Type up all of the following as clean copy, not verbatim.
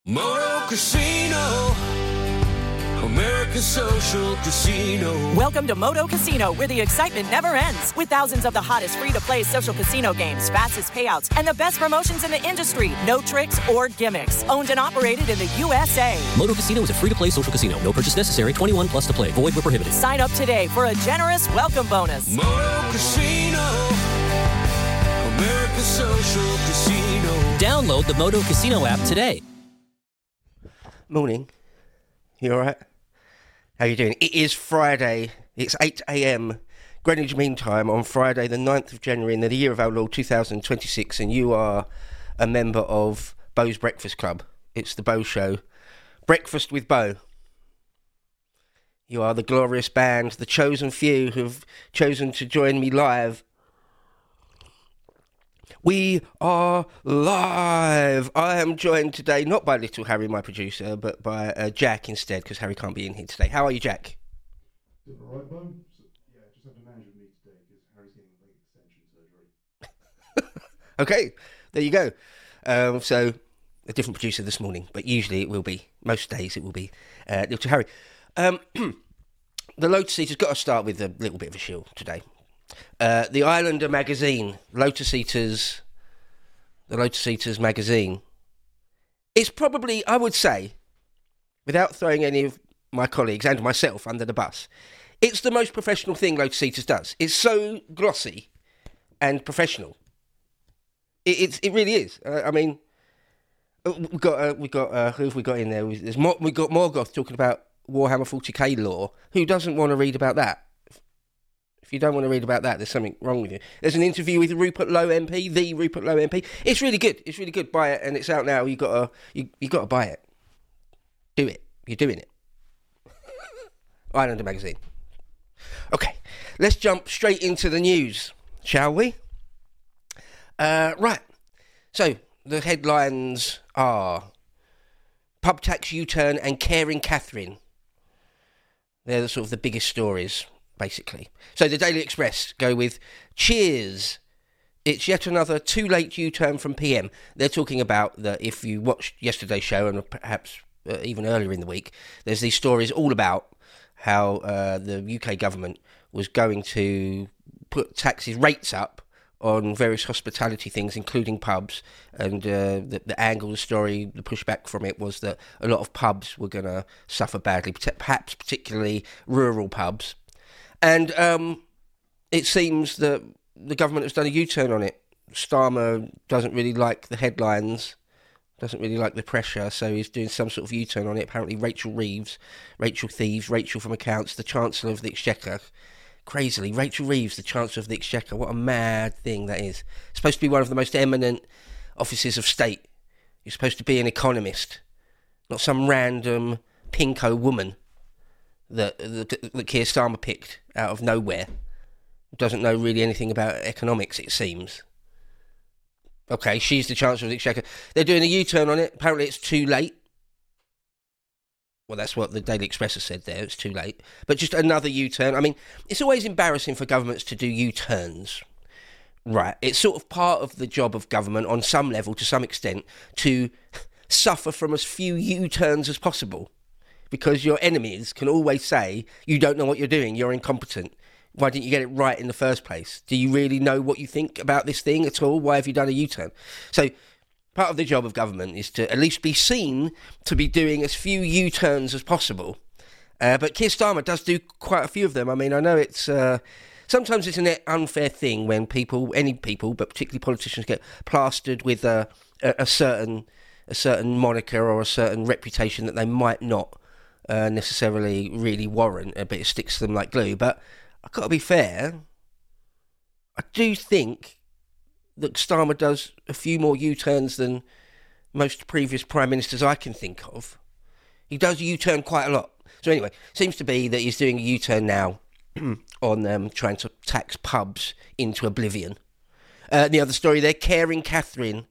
Moto Casino, American Social Casino. Welcome to Moto Casino, where the excitement never ends. With thousands of the hottest free-to-play social casino games, fastest payouts, and the best promotions in the industry. No tricks or gimmicks. Owned and operated in the USA. Moto Casino is a free-to-play social casino. No purchase necessary. 21 plus to play. Void where prohibited. Sign up today for a generous welcome bonus. Moto Casino, American Social Casino. Download the Moto Casino app today. Morning. You alright? How you doing? It is Friday. It's 8 a.m. Greenwich Mean Time on Friday the 9th of January in the year of our Lord 2026, and you are a member of Bo's Breakfast Club. It's the Bo Show. Breakfast with Bo. You are the glorious band, the chosen few who've chosen to join me live. We are live. I am joined today not by little Harry, my producer, but by Jack instead, because Harry can't be in here today. How are you, Jack? Doing all right, Bo? Yeah, just had to manage with me today because Harry's getting leg extension surgery. Okay, there you go. So, a different producer this morning, but usually it will be, most days it will be little Harry. The Lotus Eaters got to start with a little bit of a shill today. The Islander magazine, the Lotus Eaters magazine, it's probably, I would say, without throwing any of my colleagues and myself under the bus, it's the most professional thing Lotus Eaters does. It's so glossy and professional. It really is. I mean, we got who have we got in there? We got Morgoth talking about Warhammer 40k lore. Who doesn't want to read about that? If you don't want to read about that, there's something wrong with you. There's an interview with Rupert Lowe MP, the Rupert Lowe MP. It's really good. It's really good. Buy it, and it's out now. You got to buy it. Do it. You're doing it. Islander magazine. Okay, let's jump straight into the news, shall we? Right. So the headlines are pub tax U-turn and caring Catherine. They're sort of the biggest stories, basically. So the Daily Express go with cheers. It's yet another too late U-turn from PM. They're talking about that if you watched yesterday's show and perhaps even earlier in the week, there's these stories all about how the UK government was going to put taxes rates up on various hospitality things, including pubs, and the angle of the story, the pushback from it was that a lot of pubs were going to suffer badly, perhaps particularly rural pubs. And it seems that the government has done a U-turn on it. Starmer doesn't really like the headlines, doesn't really like the pressure, so he's doing some sort of U-turn on it. Apparently Rachel Thieves, Rachel from Accounts, the Chancellor of the Exchequer. Crazily, Rachel Reeves, the Chancellor of the Exchequer. What a mad thing that is. Supposed to be one of the most eminent offices of state. You're supposed to be an economist, not some random pinko woman that Keir Starmer picked out of nowhere. Doesn't know really anything about economics, it seems. Okay, she's the Chancellor of the Exchequer. They're doing a U-turn on it. Apparently it's too late. Well, that's what the Daily Express has said there. It's too late. But just another U-turn. I mean, it's always embarrassing for governments to do U-turns. Right. It's sort of part of the job of government on some level, to some extent, to suffer from as few U-turns as possible. Because your enemies can always say, you don't know what you're doing, you're incompetent. Why didn't you get it right in the first place? Do you really know what you think about this thing at all? Why have you done a U-turn? So part of the job of government is to at least be seen to be doing as few U-turns as possible. But Keir Starmer does do quite a few of them. I mean, I know it's sometimes it's an unfair thing when any people, but particularly politicians, get plastered with a certain moniker or a certain reputation that they might not necessarily really warrant, but it sticks to them like glue. But I've got to be fair, I do think that Starmer does a few more U-turns than most previous prime ministers I can think of. He does U-turn quite a lot. So anyway, seems to be that he's doing a U-turn now on trying to tax pubs into oblivion. The other story there, caring Catherine.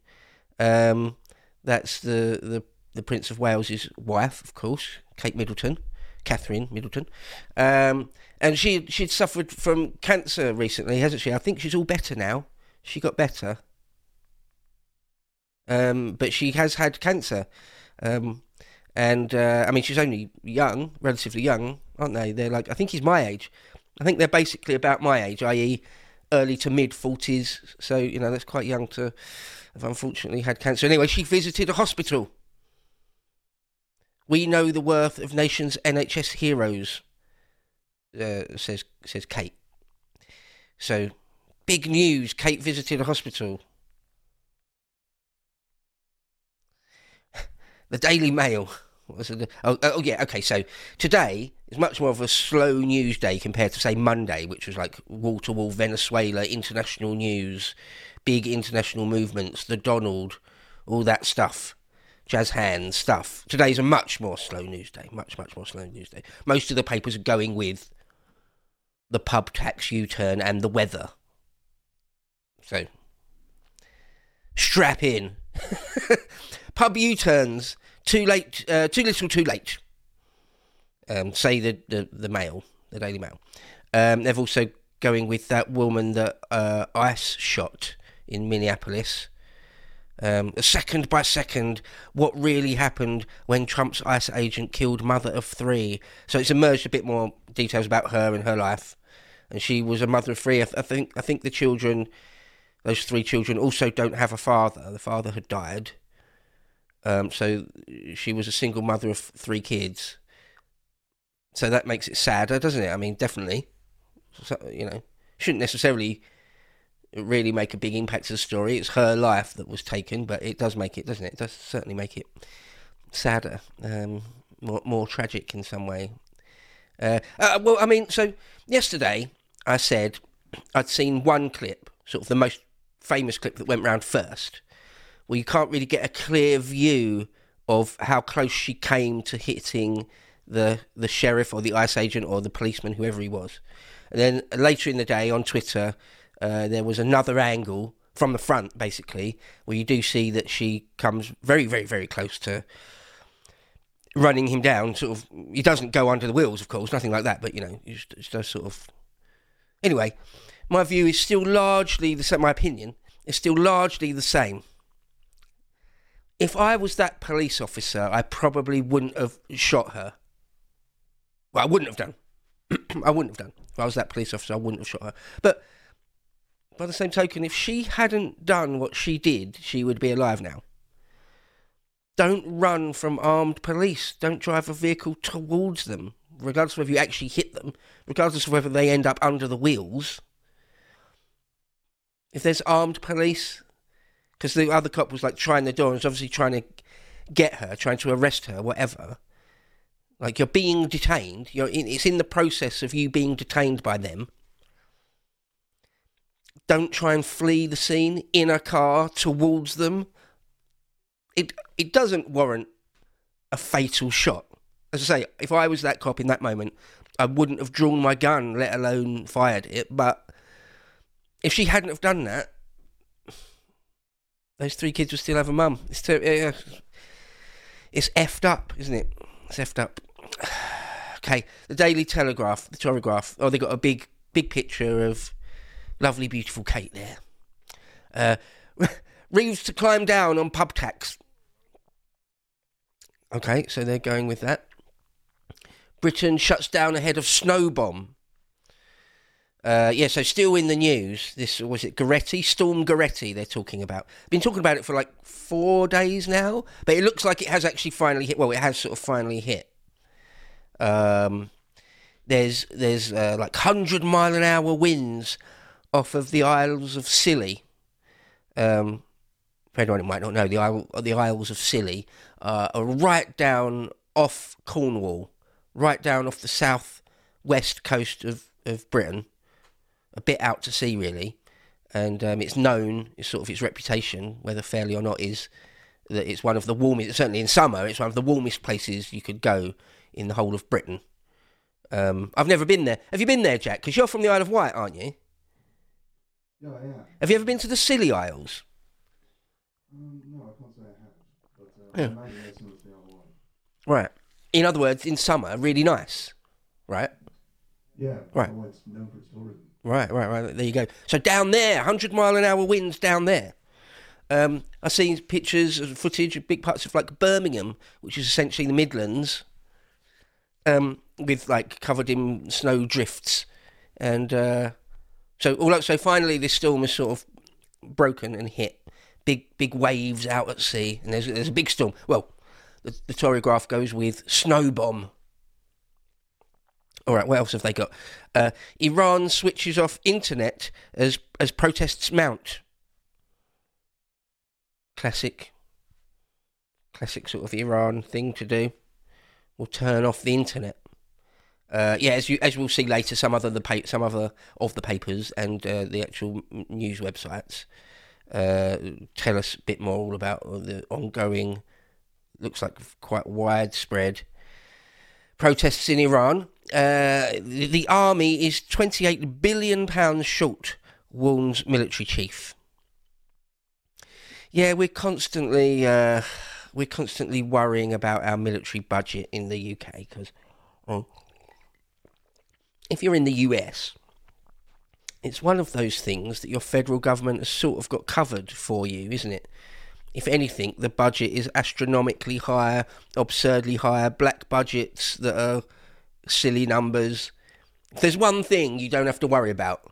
That's the Prince of Wales' wife, of course, Kate Middleton. Catherine Middleton. And she'd suffered from cancer recently, hasn't she? I think she's all better now. She got better. But she has had cancer. I mean, she's only young, relatively young, aren't they? They're like, I think he's my age. I think they're basically about my age, i.e. early to mid-40s. So, you know, that's quite young to have unfortunately had cancer. Anyway, she visited a hospital. We know the worth of nation's NHS heroes, says Kate. So, big news, Kate visited a hospital. The Daily Mail. Okay, so today is much more of a slow news day compared to, say, Monday, which was like wall-to-wall Venezuela, international news, big international movements, the Donald, all that stuff, jazz hands stuff. Today's a much more slow news day, much more slow news day. Most of the papers are going with the pub tax U-turn and the weather. So, strap in. Pub U-turns. Too late, too little, too late. Say the Mail, the Daily Mail. They've also going with that woman that ICE shot in Minneapolis. Second by second, what really happened when Trump's ICE agent killed mother of three. So it's emerged a bit more details about her and her life. And she was a mother of three. I think the children, those three children, also don't have a father. The father had died. So she was a single mother of three kids. So that makes it sadder, doesn't it? I mean, definitely. So, you know, shouldn't necessarily really make a big impact to the story. It's her life that was taken, but it does make it, doesn't it? It does certainly make it sadder, more tragic in some way. Well, I mean, so yesterday I said I'd seen one clip, sort of the most famous clip that went round first, where you can't really get a clear view of how close she came to hitting the sheriff or the ICE agent or the policeman, whoever he was. And then later in the day on Twitter, there was another angle from the front, basically, where you do see that she comes very, very, very close to running him down. Sort of, he doesn't go under the wheels, of course, nothing like that, but, you know, it does sort of... Anyway, my view is still largely the same, my opinion is still largely the same. If I was that police officer, I probably wouldn't have shot her. Well, I wouldn't have done. I wouldn't have done. If I was that police officer, I wouldn't have shot her. But by the same token, if she hadn't done what she did, she would be alive now. Don't run from armed police. Don't drive a vehicle towards them, regardless of whether you actually hit them, regardless of whether they end up under the wheels. If there's armed police... Because the other cop was, like, trying the door and was obviously trying to get her, trying to arrest her, whatever. Like, you're being detained. It's in the process of you being detained by them. Don't try and flee the scene in a car towards them. It doesn't warrant a fatal shot. As I say, if I was that cop in that moment, I wouldn't have drawn my gun, let alone fired it. But if she hadn't have done that, those three kids would still have a mum. It's effed up, isn't it? It's effed up. Okay, the Daily Telegraph, the Telegraph. Oh, they got a big picture of lovely, beautiful Kate there. Reeves to climb down on pub tax. Okay, so they're going with that. Britain shuts down ahead of snow bomb. So still in the news, this, was it Goretti? Storm Goretti they're talking about. Been talking about it for like 4 days now, but it looks like it has actually finally hit. Well, it has sort of finally hit. There's like 100-mile-an-hour winds off of the Isles of Scilly. For anyone who might not know, the Isles of Scilly are right down off Cornwall, right down off the south-west coast of Britain. A bit out to sea, really, and it's known, it's sort of its reputation, whether fairly or not, is that it's one of the warmest, certainly in summer, it's one of the warmest places you could go in the whole of Britain. I've never been there. Have you been there, Jack? Because you're from the Isle of Wight, aren't you? Yeah, I am. Have you ever been to the Scilly Isles? No, I can't say I have, but I imagine it's similar to the Isle of Wight. Right. In other words, in summer, really nice, right? Yeah, right. It's known for its tourism. Right. There you go. So down there, 100-mile-an-hour winds down there. I've seen pictures of footage of big parts of like Birmingham, which is essentially the Midlands, with like covered in snow drifts, and so finally this storm is sort of broken and hit big waves out at sea, and there's a big storm. Well, the Telegraph goes with snow bomb. All right, what else have they got? Iran switches off internet as protests mount. Classic sort of Iran thing to do. We'll turn off the internet. As we'll see later, some other of the papers and the actual news websites tell us a bit more all about the ongoing, looks like quite widespread protests in Iran. The army is £28 billion short, warns military chief. Yeah, we're constantly worrying about our military budget in the UK, because if you're in the US, it's one of those things that your federal government has sort of got covered for you, isn't it? If anything, the budget is astronomically higher, absurdly higher, black budgets that are silly numbers. If there's one thing you don't have to worry about,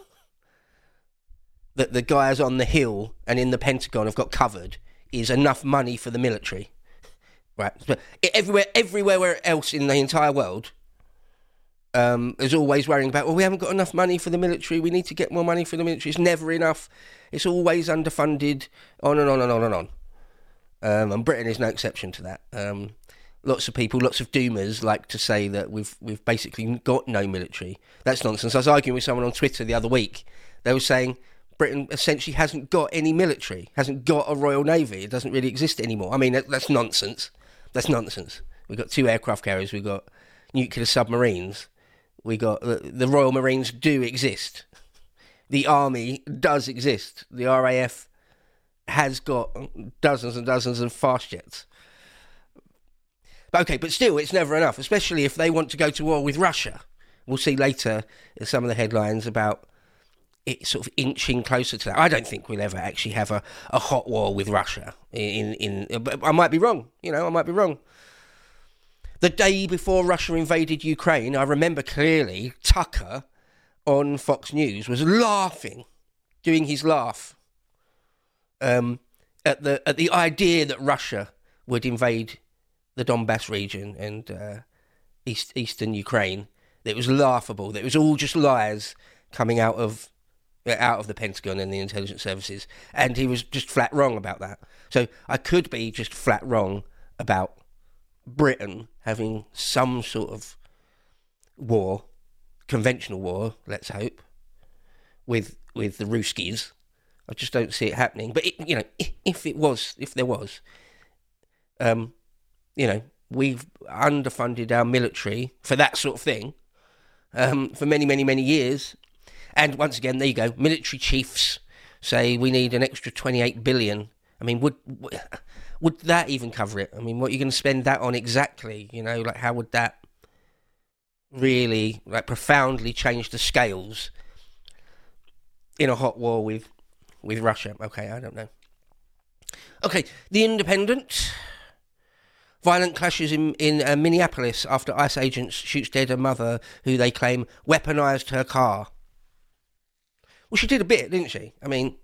that the guys on the Hill and in the Pentagon have got covered, is enough money for the military. Right? But everywhere else in the entire world is always worrying about, well, we haven't got enough money for the military, we need to get more money for the military, it's never enough, it's always underfunded, on and on and on and on. And Britain is no exception to that. Lots of people, lots of doomers like to say that we've basically got no military. That's nonsense. I was arguing with someone on Twitter the other week. They were saying Britain essentially hasn't got any military, hasn't got a Royal Navy. It doesn't really exist anymore. I mean, that's nonsense. That's nonsense. We've got 2 aircraft carriers. We've got nuclear submarines. We got the Royal Marines do exist. The Army does exist. The RAF has got dozens and dozens of fast jets. But still, it's never enough, especially if they want to go to war with Russia. We'll see later in some of the headlines about it sort of inching closer to that. I don't think we'll ever actually have a hot war with Russia. But I might be wrong. I might be wrong. The day before Russia invaded Ukraine, I remember clearly Tucker on Fox News was laughing, doing his laugh at the idea that Russia would invade the Donbass region and eastern Ukraine. It was laughable. That it was all just lies coming out of the Pentagon and the intelligence services, and he was just flat wrong about that. So I could be just flat wrong about Britain having some sort of war, conventional war, let's hope, with the Ruskies. I just don't see it happening. But if there was, we've underfunded our military for that sort of thing for many, many, many years. And once again, there you go. Military chiefs say we need an extra 28 billion. I mean, would that even cover it? I mean, what are you going to spend that on exactly? How would that really, profoundly change the scales in a hot war with Russia? Okay, I don't know. Okay, The Independent. Violent clashes in Minneapolis after ICE agents shoots dead a mother who they claim weaponised her car. Well, she did a bit, didn't she? I mean,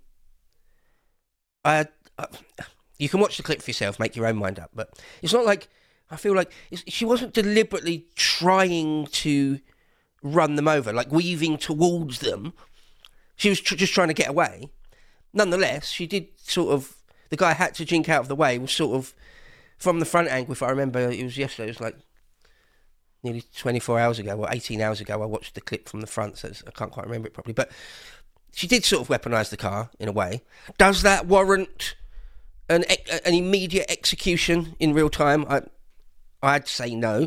you can watch the clip for yourself, make your own mind up. But it's not like, I feel like she wasn't deliberately trying to run them over, like weaving towards them. She was just trying to get away. Nonetheless, she did sort of, the guy had to jink out of the way, was sort of, from the front angle, if I remember, it was yesterday, it was like nearly 24 hours ago, or 18 hours ago, I watched the clip from the front, so I can't quite remember it properly. But she did sort of weaponise the car, in a way. Does that warrant an immediate execution in real time? I'd say no.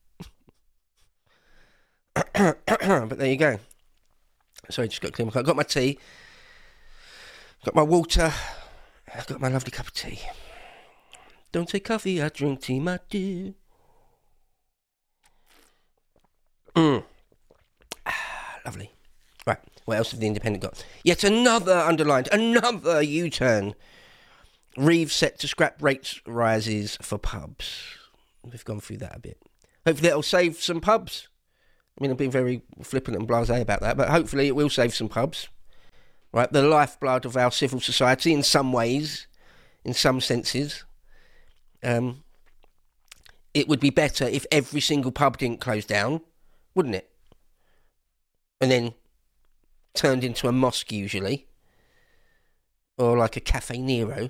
But there you go. Sorry, just got to clear my car. Got my tea. Got my water. I've got my lovely cup of tea. Don't take coffee, I drink tea, my dear. Lovely. Right, what else have The Independent got? Yet another underlined, another U-turn Reeves set to scrap rates rises for pubs. We've gone through that a bit. Hopefully it'll save some pubs. I mean, I've been very flippant and blasé about that, but hopefully it will save some pubs. Right, the lifeblood of our civil society in some ways, in some senses. It would be better if every single pub didn't close down, wouldn't it? And then turned into a mosque usually. Or like a Cafe Nero.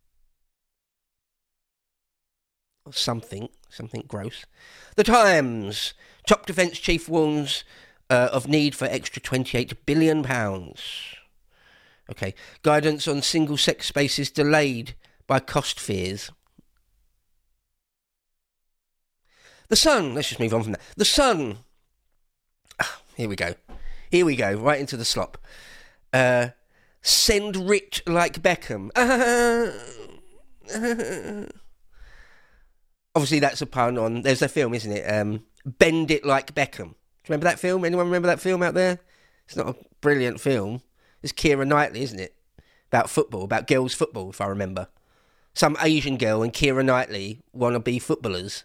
Or something gross. The Times. Top defence chief warns of need for extra £28 billion. Okay. Guidance on single-sex spaces delayed by cost fears. The Sun. Let's just move on from that. The Sun. Here we go. Right into the slop. Send Rit like Beckham. Obviously, that's a pun on... There's a film, isn't it? Bend It Like Beckham. Do you remember that film? Anyone remember that film out there? It's not a brilliant film. It's Keira Knightley, isn't it? About football, about girls' football, if I remember. Some Asian girl and Keira Knightley want to be footballers.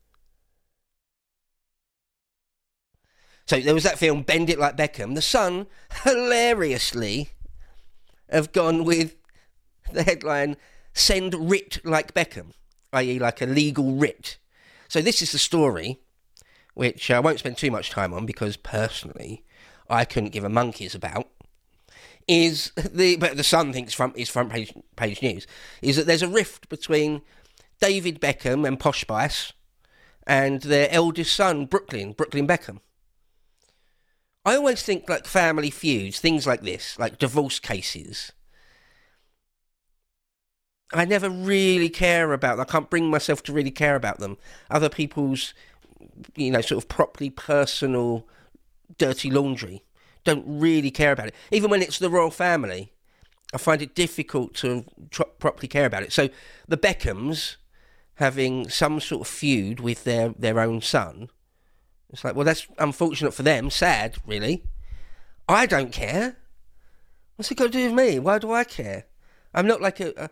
So there was that film, Bend It Like Beckham. The Sun, hilariously, have gone with the headline, Send Writ Like Beckham, i.e. like a legal writ. So this is the story, which I won't spend too much time on because personally I couldn't give a monkey's about. But the Sun thinks is front page news, is that there's a rift between David Beckham and Posh Spice and their eldest son, Brooklyn Beckham. I always think like family feuds, things like this, like divorce cases, I never really care about them. I can't bring myself to really care about them. Other people's, sort of properly personal dirty laundry. Don't really care about it. Even when it's the royal family, I find it difficult to properly care about it. So the Beckhams having some sort of feud with their own son, it's like, well, that's unfortunate for them. Sad, really. I don't care. What's it got to do with me? Why do I care? I'm not like a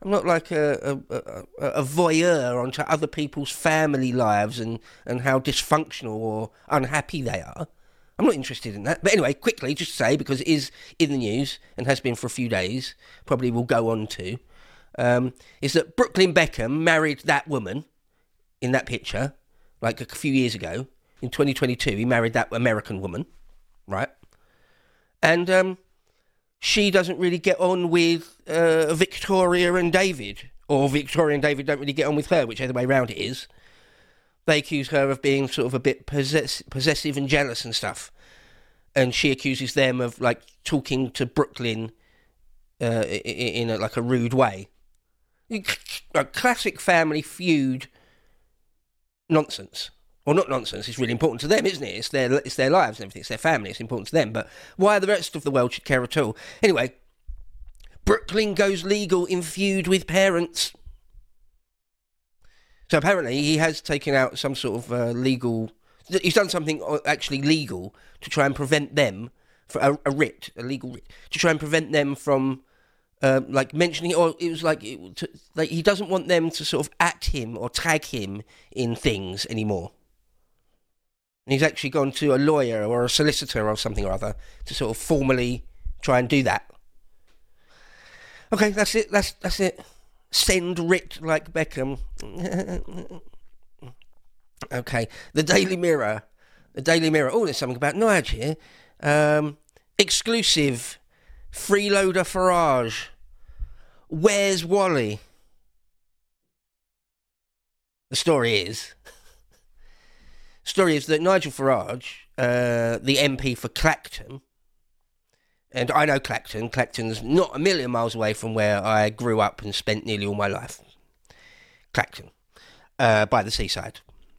voyeur onto other people's family lives and how dysfunctional or unhappy they are. I'm not interested in that. But anyway, quickly, just to say, because it is in the news and has been for a few days, probably will go on to, is that Brooklyn Beckham married that woman in that picture, like a few years ago. In 2022, he married that American woman, right? And she doesn't really get on with Victoria and David, or Victoria and David don't really get on with her, whichever way round it is. They accuse her of being sort of a bit possessive and jealous and stuff. And she accuses them of, like, talking to Brooklyn in a rude way. A classic family feud nonsense. Or not nonsense, it's really important to them, isn't it? It's their lives and everything, it's their family, it's important to them. But why the rest of the world should care at all? Anyway, Brooklyn goes legal in feud with parents. So apparently he has taken out some sort of legal... He's done something actually legal to try and prevent them... a legal writ, to try and prevent them from... mentioning, or it was like he doesn't want them to sort of at him or tag him in things anymore. And he's actually gone to a lawyer or a solicitor or something or other to sort of formally try and do that. Okay, that's it. That's it. Send writ like Beckham. Okay, the Daily Mirror. Oh, there's something about Nige here. Exclusive. Freeloader Farage. Where's Wally? The story is that Nigel Farage, the MP for Clacton, and I know Clacton. Clacton's not a million miles away from where I grew up and spent nearly all my life. Clacton, by the seaside.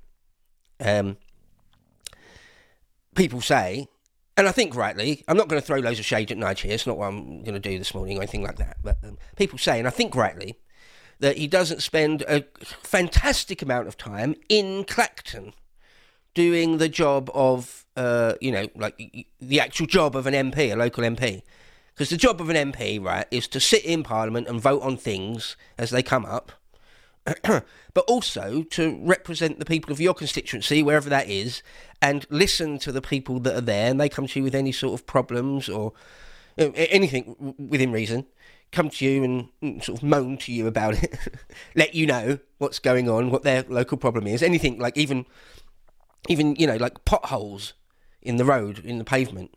People say, and I think rightly, I'm not going to throw loads of shade at Nige here, it's not what I'm going to do this morning or anything like that, but people say, and I think rightly, that he doesn't spend a fantastic amount of time in Clacton doing the job of, like the actual job of an MP, a local MP. Because the job of an MP, right, is to sit in Parliament and vote on things as they come up, but also to represent the people of your constituency, wherever that is, and listen to the people that are there, and they come to you with any sort of problems or anything within reason, come to you and sort of moan to you about it, let you know what's going on, what their local problem is, anything like even like potholes in the road, in the pavement,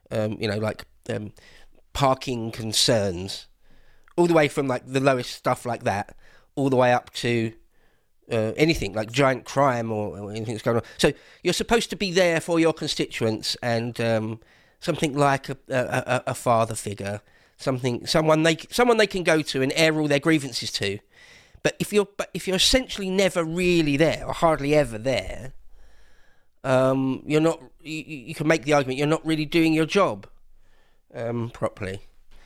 parking concerns, all the way from like the lowest stuff like that, all the way up to anything like giant crime or anything that's going on. So you're supposed to be there for your constituents and something like a father figure, someone they can go to and air all their grievances to. But if you're essentially never really there or hardly ever there, you're not. You can make the argument you're not really doing your job properly.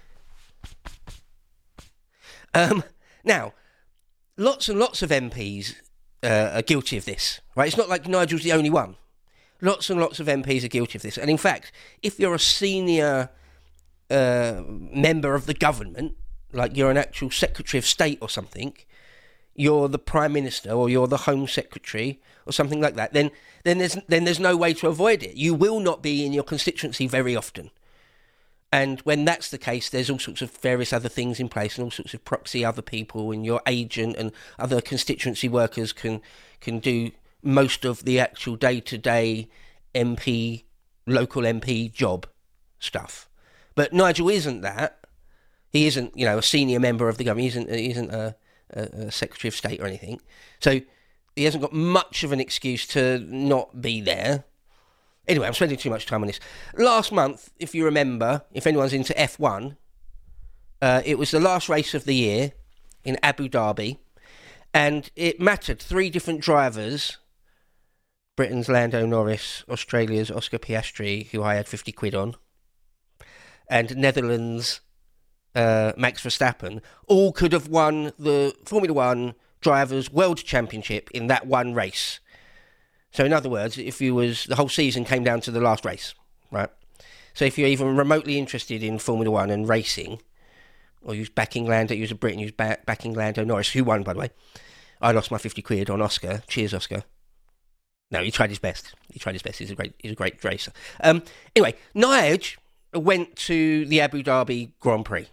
Now, lots and lots of MPs are guilty of this, right? It's not like Nigel's the only one. Lots and lots of MPs are guilty of this. And in fact, if you're a senior member of the government, like you're an actual Secretary of State or something, you're the Prime Minister or you're the Home Secretary or something like that, then there's no way to avoid it. You will not be in your constituency very often. And when that's the case, there's all sorts of various other things in place and all sorts of proxy other people, and your agent and other constituency workers can do most of the actual day-to-day local MP job stuff. But Nigel isn't that. He isn't, a senior member of the government. He isn't a Secretary of State or anything. So he hasn't got much of an excuse to not be there. Anyway, I'm spending too much time on this. Last month, if you remember, if anyone's into F1, it was the last race of the year in Abu Dhabi, and it mattered 3 different drivers: Britain's Lando Norris, Australia's Oscar Piastri, who I had 50 quid on, and Netherlands' Max Verstappen, all could have won the Formula One Drivers' World Championship in that one race. So in other words, the whole season came down to the last race, right? So if you're even remotely interested in Formula One and racing, or you was backing Lando, you was a Brit and you was backing Lando Norris, who won, by the way. I lost my 50 quid on Oscar. Cheers, Oscar. No, he tried his best. He's a great racer. Anyway, Nige went to the Abu Dhabi Grand Prix.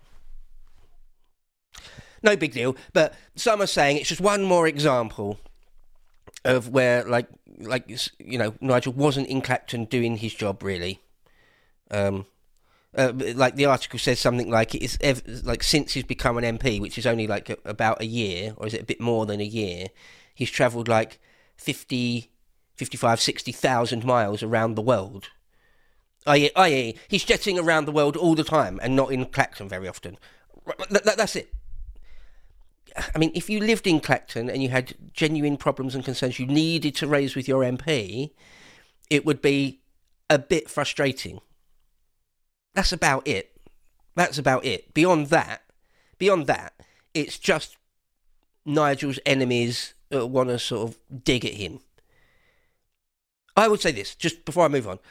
No big deal, but some are saying it's just one more example of where, Nigel wasn't in Clacton doing his job, really. Like the article says something like it's since he's become an MP, which is only like about a year, or is it a bit more than a year, he's travelled like 60,000 miles around the world. I.e., he's jetting around the world all the time and not in Clacton very often. That's it. I mean, if you lived in Clacton and you had genuine problems and concerns you needed to raise with your MP, it would be a bit frustrating. That's about it. Beyond that, it's just Nigel's enemies want to sort of dig at him. I would say this, just before I move on,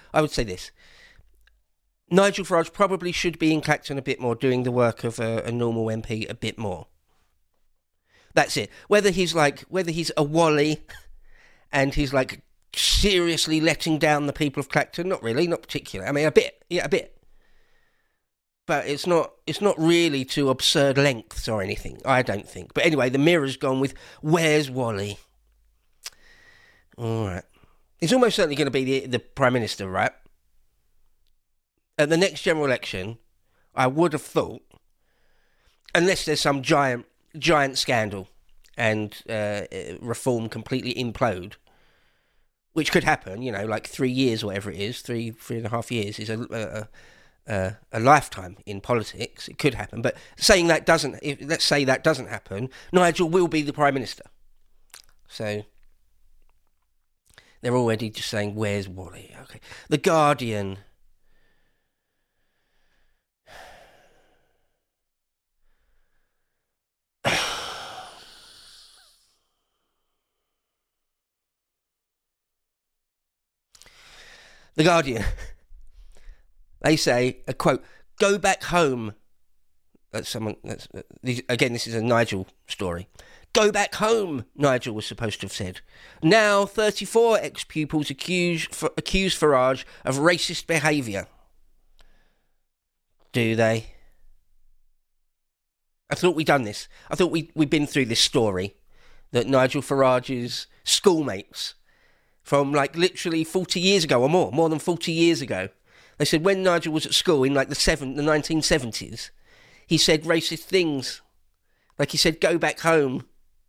Nigel Farage probably should be in Clacton a bit more, doing the work of a normal MP a bit more. That's it. Whether he's a Wally and he's like seriously letting down the people of Clacton, not really, not particularly. I mean, a bit. But it's not really to absurd lengths or anything, I don't think. But anyway, the Mirror's gone with, where's Wally? All right. He's almost certainly going to be the Prime Minister, right? At the next general election, I would have thought, unless there's some giant scandal and reform completely implode, which could happen, like 3 years or whatever it is, 3.5 years is a lifetime in politics. It could happen, but let's say that doesn't happen, Nigel will be the Prime Minister. So they're already just saying, where's Wally? Okay. The Guardian. The Guardian, they say, a quote, Go back home. Again, this is a Nigel story. Go back home, Nigel was supposed to have said. Now, 34 ex-pupils accuse Farage of racist behaviour. Do they? I thought we'd done this. I thought we'd been through this story that Nigel Farage's schoolmates from like literally 40 years ago or more than 40 years ago. They said when Nigel was at school in like the 1970s, he said racist things. Like he said, go back home.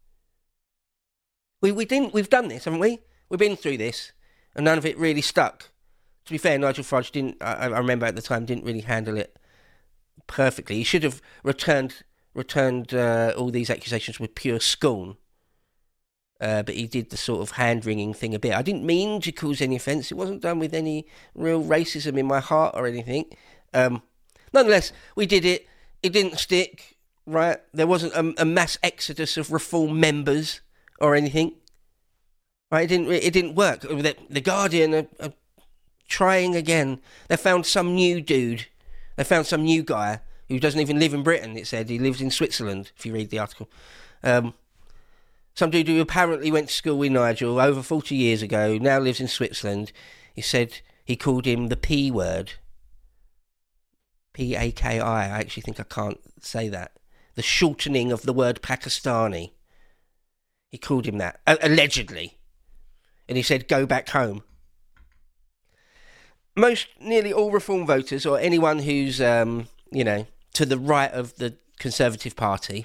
We've done this, haven't we? We've been through this and none of it really stuck. To be fair, Nigel Farage didn't, I remember at the time, didn't really handle it perfectly. He should have returned all these accusations with pure scorn. But he did the sort of hand-wringing thing a bit. I didn't mean to cause any offence. It wasn't done with any real racism in my heart or anything. Nonetheless, we did it. It didn't stick, right? There wasn't a mass exodus of Reform members or anything. Right? It didn't work. The Guardian are trying again. They found some new dude. They found some new guy who doesn't even live in Britain, it said. He lives in Switzerland, if you read the article. Some dude who apparently went to school with Nigel over 40 years ago, now lives in Switzerland. He said he called him the P word. P-A-K-I. I actually think I can't say that. The shortening of the word Pakistani. He called him that, allegedly. And he said, go back home. Nearly all Reform voters, or anyone who's, to the right of the Conservative Party,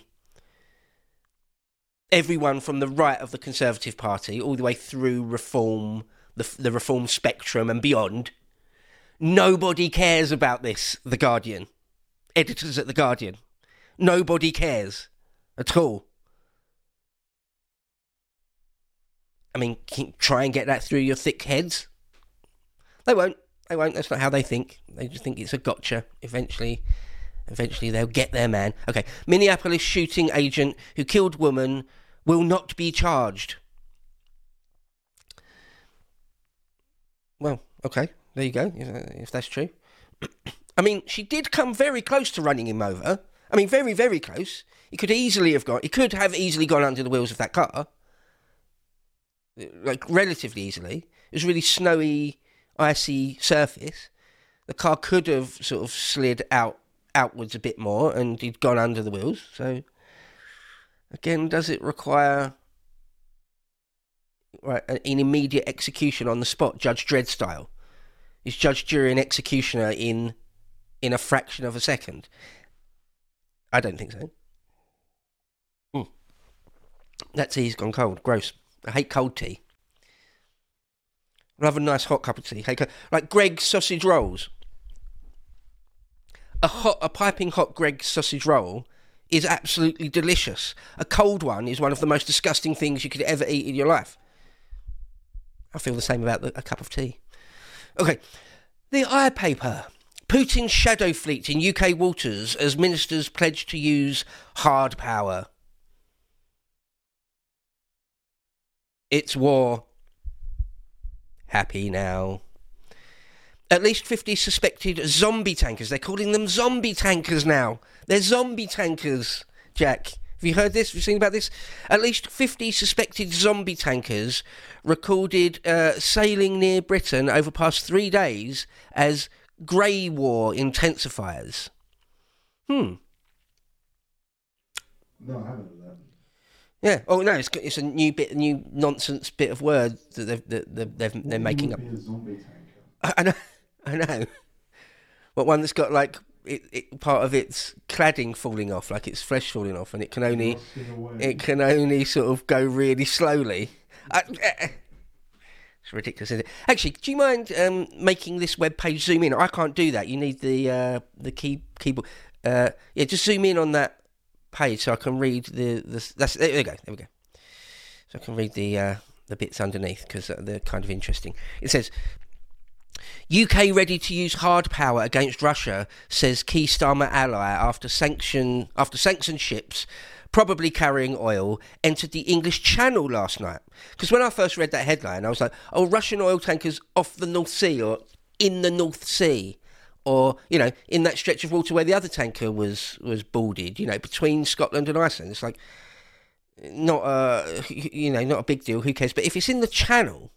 everyone from the right of the Conservative Party, all the way through Reform, the Reform spectrum and beyond, nobody cares about this, The Guardian. Editors at The Guardian. Nobody cares at all. I mean, try and get that through your thick heads. They won't. That's not how they think. They just think it's a gotcha. Eventually they'll get their man. Okay. Minneapolis shooting agent who killed woman will not be charged. Well, okay. There you go, if that's true. I mean, she did come very close to running him over. I mean, very, very close. He could have easily gone under the wheels of that car. Like, relatively easily. It was a really snowy, icy surface. The car could have sort of slid outwards a bit more and he'd gone under the wheels. So, again, does it require an immediate execution on the spot, Judge Dredd style? Is judge, jury and executioner in a fraction of a second? I don't think so. That tea's gone cold. Gross. I hate cold tea. I love a nice hot cup of tea. Like Greggs sausage rolls. A piping hot Greggs sausage roll is absolutely delicious. A cold one is one of the most disgusting things you could ever eat in your life. I feel the same about a cup of tea. Okay, the eye paper. Putin's shadow fleet in UK waters as ministers pledge to use hard power. It's war. Happy now. At least 50 suspected zombie tankers. They're calling them zombie tankers now. They're zombie tankers, Jack. Have you heard this? Have you seen about this? At least 50 suspected zombie tankers recorded sailing near Britain over past 3 days as grey war intensifies. No, I haven't heard that. Yeah. Oh no, it's a new nonsense bit of word that they're making up. Be a zombie tanker. I know. But one that's got like part of its cladding falling off, like its flesh falling off, and it can only sort of go really slowly. It's ridiculous, isn't it? Actually, do you mind making this web page zoom in? I can't do that. You need the keyboard. Just zoom in on that page so I can read there we go. So I can read the bits underneath because they're kind of interesting. It says, UK ready to use hard power against Russia, says key Starmer ally after sanctioned ships, probably carrying oil, entered the English Channel last night. Because when I first read that headline, I was like, oh, Russian oil tankers off the North Sea or in the North Sea. or, you know, in that stretch of water where the other tanker was boarded, you know, between Scotland and Iceland. It's like, not a big deal, who cares? But if it's in the Channel,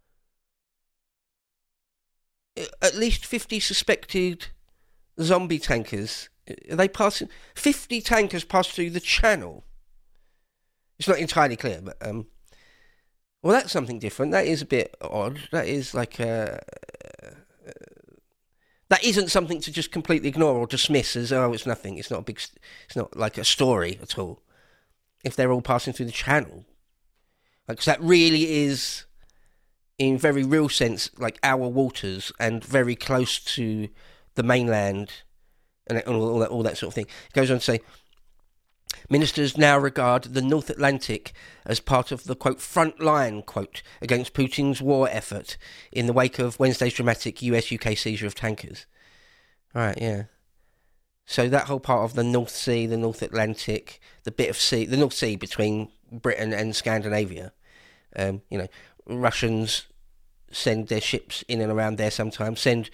at least 50 suspected zombie tankers, are they passing? 50 tankers pass through the Channel. It's not entirely clear, but, well, that's something different. That is a bit odd. That is like that isn't something to just completely ignore or dismiss as, oh, it's nothing. It's not like a story at all. If they're all passing through the Channel, like, 'cause that really is, in very real sense, like our waters and very close to the mainland and all that sort of thing. It goes on to say, ministers now regard the North Atlantic as part of the, quote, front line, quote, against Putin's war effort in the wake of Wednesday's dramatic US-UK seizure of tankers. Right, yeah. So that whole part of the North Sea, the North Atlantic, the North Sea between Britain and Scandinavia, you know, Russians send their ships in and around there sometimes, send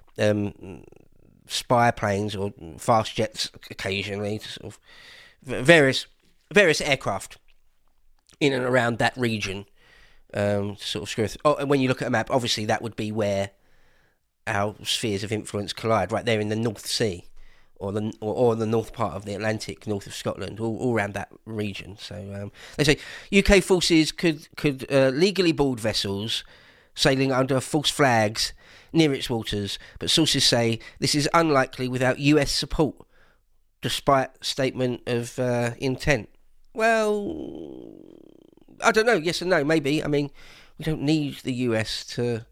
spy planes or fast jets occasionally, to sort of various aircraft in and around that region, to sort of screw it. Oh, and when you look at a map, obviously that would be where our spheres of influence collide, right there in the North Sea, or the north part of the Atlantic, north of Scotland, all around that region. So they say UK forces could legally board vessels sailing under false flags near its waters, but sources say this is unlikely without US support, despite statement of intent. Well, I don't know, yes and no, maybe. I mean, we don't need the US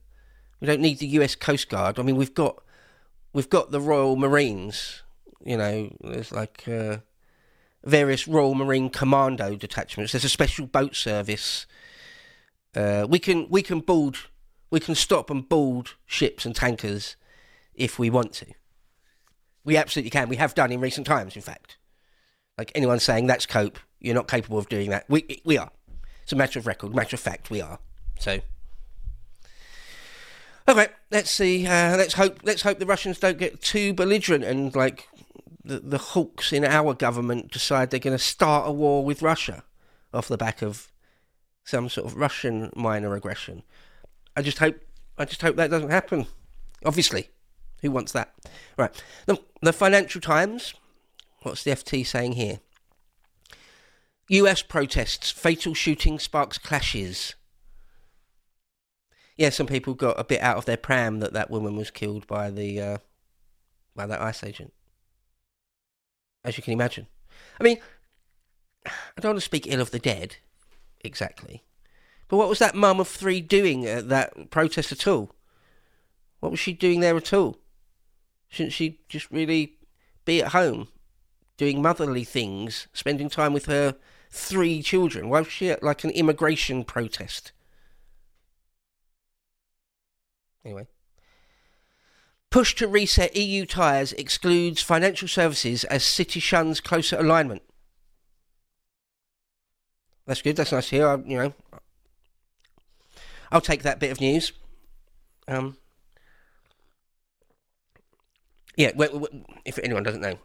Coast Guard. I mean, we've got the Royal Marines, you know, there's like various Royal Marine Commando detachments. There's a special boat service. We can stop and board ships and tankers if we want to. We absolutely can. We have done in recent times, in fact. Like, anyone saying that's cope, you're not capable of doing that. We are. It's a matter of record, matter of fact, we are. So, okay, let's see. Let's hope the Russians don't get too belligerent and, like, the hawks in our government decide they're going to start a war with Russia off the back of some sort of Russian minor aggression. I just hope that doesn't happen. Obviously, who wants that? Right. The Financial Times. What's the FT saying here? US protests, fatal shooting sparks clashes. Yeah, some people got a bit out of their pram that woman was killed by that ICE agent. As you can imagine. I mean, I don't want to speak ill of the dead, exactly. But what was that mum of three doing at that protest at all? What was she doing there at all? Shouldn't she just really be at home, doing motherly things, spending time with her 3 children? Why was she at, like, an immigration protest? Anyway. Push to reset EU tyres excludes financial services as city shuns closer alignment. That's good, that's nice to hear. I'll take that bit of news. If anyone doesn't know,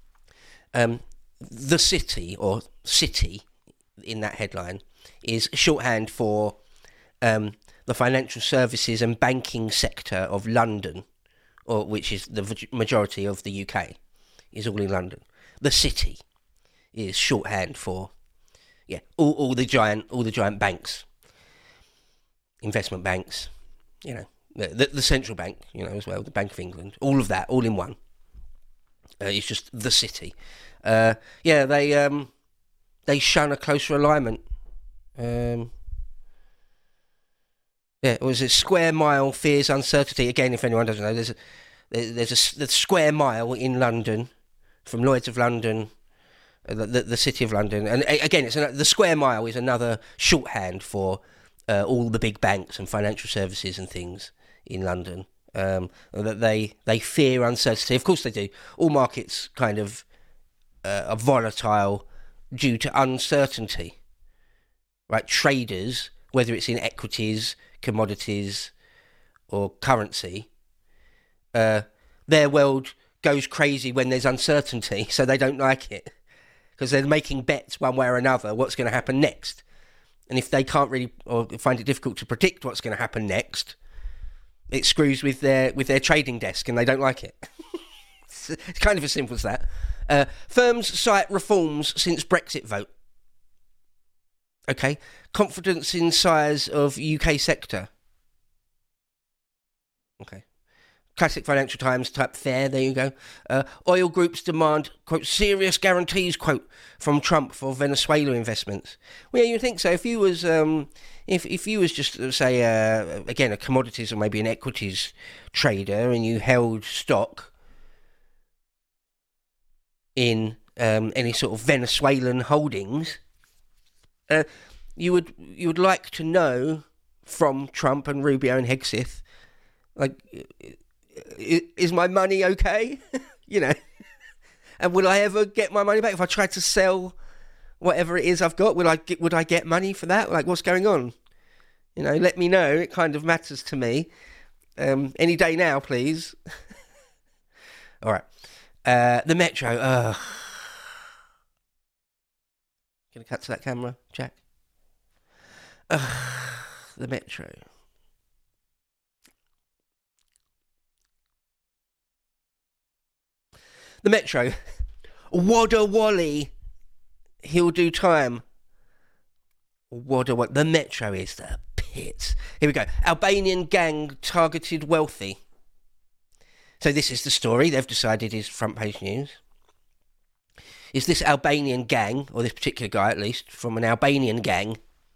the city, or city in that headline, is shorthand for the financial services and banking sector of London, or which is the majority of the UK, is all in London. The city is shorthand for all the giant banks, investment banks, the central bank, as well, the Bank of England, all of that, all in one. It's just the city. They shun a closer alignment. It was a square mile fears uncertainty. Again, if anyone doesn't know, there's a square mile in London, from Lloyd's of London, the city of London, and again, the square mile is another shorthand for all the big banks and financial services and things in London. That they fear uncertainty. Of course they do. All markets kind of are volatile due to uncertainty. Right? Traders, whether it's in equities, commodities, or currency, the their world goes crazy when there's uncertainty, so they don't like it. Because they're making bets one way or another what's going to happen next. And if they can't really, or find it difficult to predict what's going to happen next, it screws with their trading desk and they don't like it. It's kind of as simple as that. Firms cite reforms since Brexit vote. Okay. Confidence in size of UK sector. Okay. Classic Financial Times type fare, there you go. Oil groups demand, quote, serious guarantees, quote, from Trump for Venezuela investments. Well, yeah, you think so. If you was, if you was just, say, again, a commodities or maybe an equities trader and you held stock in any sort of Venezuelan holdings, you would like to know from Trump and Rubio and Hegseth, like, is my money okay? You know, and will I ever get my money back if I try to sell whatever it is I've got? Would I get money for that? Like, what's going on? You know, let me know. It kind of matters to me. Any day now, please. All right. The Metro. Gonna cut to that camera, Jack. The Metro. The Metro. Wada Wally. He'll do time. Wada Wally. The Metro is the pits. Here we go. Albanian gang targeted wealthy. So this is the story they've decided is front page news. Is this Albanian gang, or this particular guy at least, from an Albanian gang,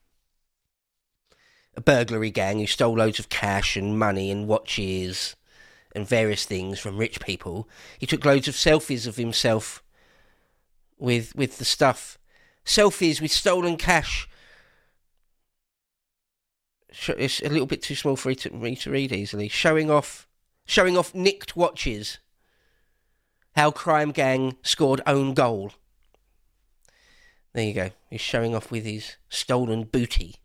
a burglary gang who stole loads of cash and money and watches and various things from rich people. He took loads of selfies of himself with the stuff. Selfies with stolen cash. It's a little bit too small for me to read easily. Showing off nicked watches. How crime gang scored own goal. There you go. He's showing off with his stolen booty.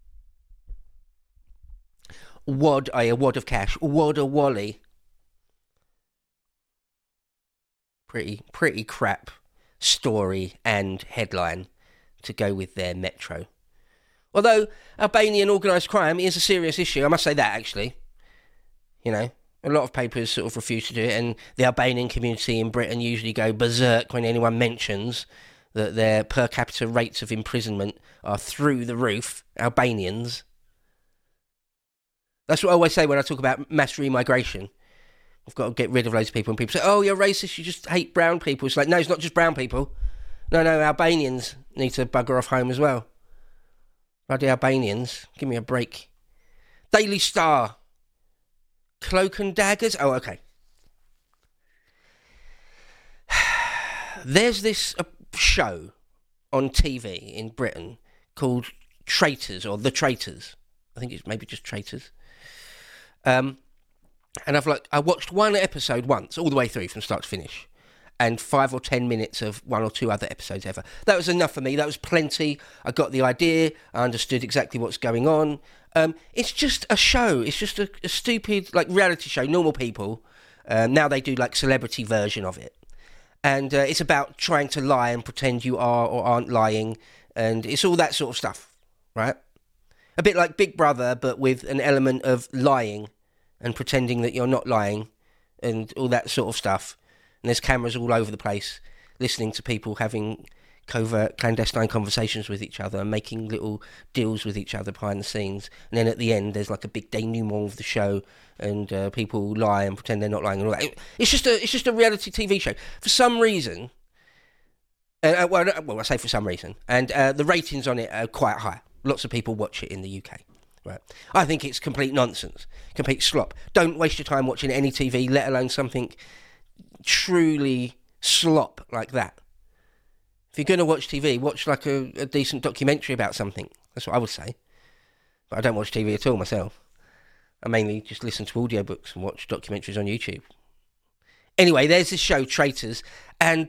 A wad of cash. Wada Wally. Pretty crap story and headline to go with their Metro. Although Albanian organised crime is a serious issue, I must say that actually. You know, a lot of papers sort of refuse to do it, and the Albanian community in Britain usually go berserk when anyone mentions that their per capita rates of imprisonment are through the roof. Albanians. That's what I always say when I talk about mass remigration. I've got to get rid of loads of people, and people say, oh, you're racist, you just hate brown people. It's like, no, it's not just brown people. No, Albanians need to bugger off home as well. Bloody Albanians, give me a break. Daily Star. Cloak and Daggers? Oh, okay. There's this show on TV in Britain called Traitors, or The Traitors. I think it's maybe just Traitors. And I watched one episode once, all the way through from start to finish, and 5 or 10 minutes of one or two other episodes ever. That was enough for me. That was plenty. I got the idea. I understood exactly what's going on. It's just a show. It's just a stupid, like, reality show. Normal people. Now they do, like, celebrity version of it. And it's about trying to lie and pretend you are or aren't lying. And it's all that sort of stuff, right? A bit like Big Brother, but with an element of lying and pretending that you're not lying and all that sort of stuff. And there's cameras all over the place, listening to people having covert, clandestine conversations with each other and making little deals with each other behind the scenes. And then at the end, there's like a big denouement of the show, and people lie and pretend they're not lying and all that. It's just a reality TV show. For some reason, well, I say for some reason, and the ratings on it are quite high. Lots of people watch it in the UK. Right. I think it's complete nonsense, complete slop. Don't waste your time watching any TV, let alone something truly slop like that. If you're going to watch TV, watch like a decent documentary about something. That's what I would say. But I don't watch TV at all myself. I mainly just listen to audiobooks and watch documentaries on YouTube. Anyway, there's this show, Traitors, and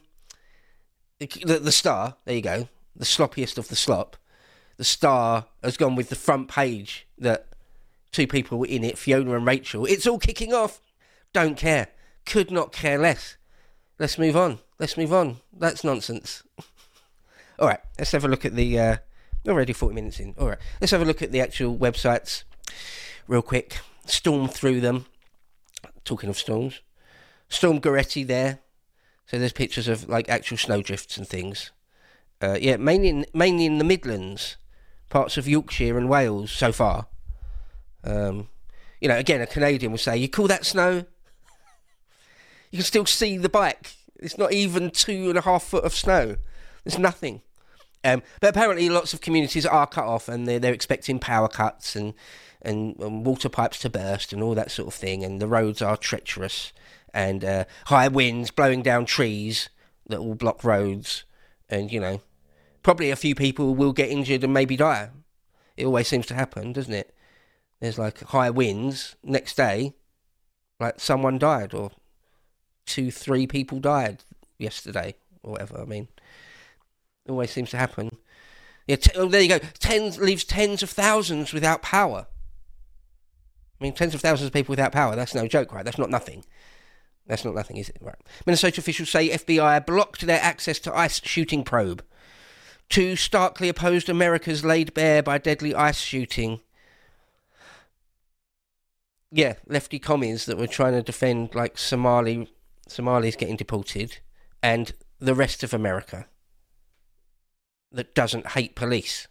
the Star, there you go, the sloppiest of the slop. The Star has gone with the front page that two people were in it, Fiona and Rachel. It's all kicking off. Don't care. could not care less. Let's move on. That's nonsense. All right, let's have a look at the... already 40 minutes in. All right, let's have a look at the actual websites real quick. Storm through them. Talking of storms. Storm Goretti there. So there's pictures of like actual snowdrifts and things. Mainly in the Midlands, parts of Yorkshire and Wales so far. Again, a Canadian will say, "You call that snow?" You can still see the bike. It's not even 2.5 foot of snow. There's nothing. But apparently, lots of communities are cut off, and they're expecting power cuts and water pipes to burst and all that sort of thing. And the roads are treacherous, and high winds blowing down trees that will block roads, and probably a few people will get injured and maybe die. It always seems to happen, doesn't it? There's like high winds, next day, like someone died, or 2-3 people died yesterday, or whatever. I mean, it always seems to happen. Yeah, there you go. Leaves tens of thousands without power. I mean, tens of thousands of people without power, that's no joke, right? That's not nothing. That's not nothing, is it? Right. Minnesota officials say FBI blocked their access to ICE shooting probe. 2 starkly opposed Americas laid bare by deadly ICE shooting. Yeah, lefty commies that were trying to defend like Somalis getting deported, and the rest of America that doesn't hate police.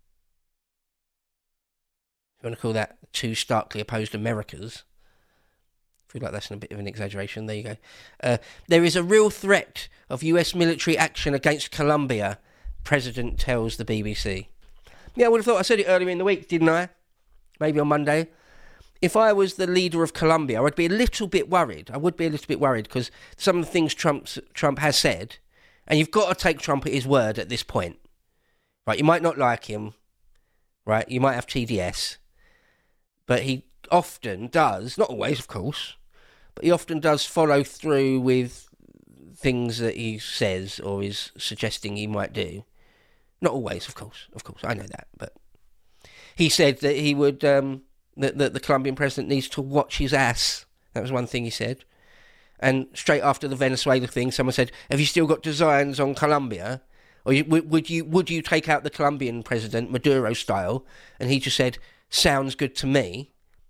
If you want to call that 2 starkly opposed Americas. I feel like that's a bit of an exaggeration. There you go. There is a real threat of US military action against Colombia, President tells the BBC. Yeah, I would have thought I said it earlier in the week, didn't I? Maybe on Monday. If I was the leader of Colombia, I'd be a little bit worried. I would be a little bit worried because some of the things Trump has said, and you've got to take Trump at his word at this point. Right, you might not like him, right? You might have TDS, but he often does, not always, of course, but he often does follow through with things that he says or is suggesting he might do. Not always, of course, I know that, but he said that he would, that the Colombian president needs to watch his ass. That was one thing he said. And straight after the Venezuela thing, someone said, "Have you still got designs on Colombia? Or would you take out the Colombian president, Maduro style?" And he just said, "Sounds good to me."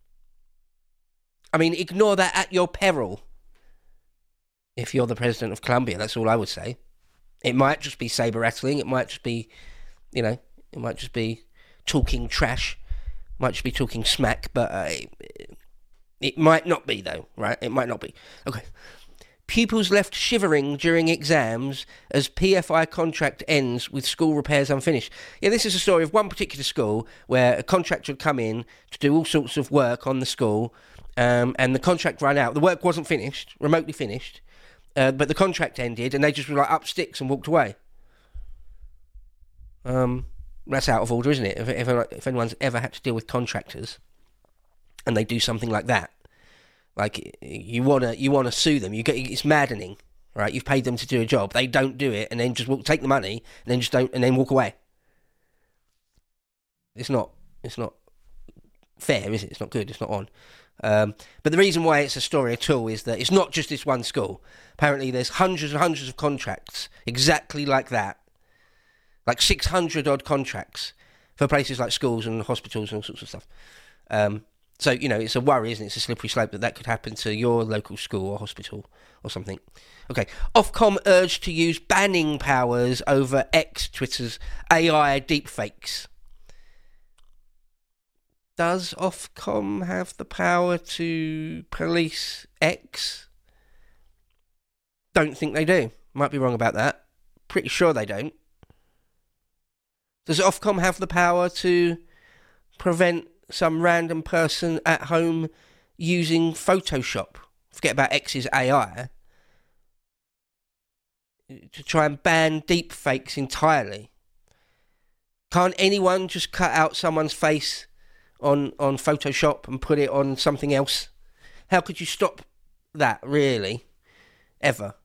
I mean, ignore that at your peril. If you're the president of Colombia, that's all I would say. It might just be saber rattling. It might just be, it might just be talking trash. It might just be talking smack. But it might not be, though, right? It might not be. Okay. Pupils left shivering during exams as PFI contract ends with school repairs unfinished. Yeah, this is a story of one particular school where a contractor had come in to do all sorts of work on the school, and the contract ran out. The work wasn't finished, remotely finished, but the contract ended, and they just were like up sticks and walked away. That's out of order, isn't it? If anyone's ever had to deal with contractors, and they do something like that. Like, you wanna sue them. It's maddening, right? You've paid them to do a job. They don't do it, and then just take the money, and then just don't, and then walk away. It's not fair, is it? It's not good. It's not on. But the reason why it's a story at all is that it's not just this one school. Apparently, there's hundreds and hundreds of contracts exactly like that, like 600 odd contracts for places like schools and hospitals and all sorts of stuff. So, it's a worry, isn't it? It's a slippery slope that could happen to your local school or hospital or something. Okay. Ofcom urged to use banning powers over X, Twitter's AI deepfakes. Does Ofcom have the power to police X? Don't think they do. Might be wrong about that. Pretty sure they don't. Does Ofcom have the power to prevent some random person at home using Photoshop, forget about X's AI, to try and ban deepfakes entirely? Can't anyone just cut out someone's face on Photoshop and put it on something else? How could you stop that, really? Ever?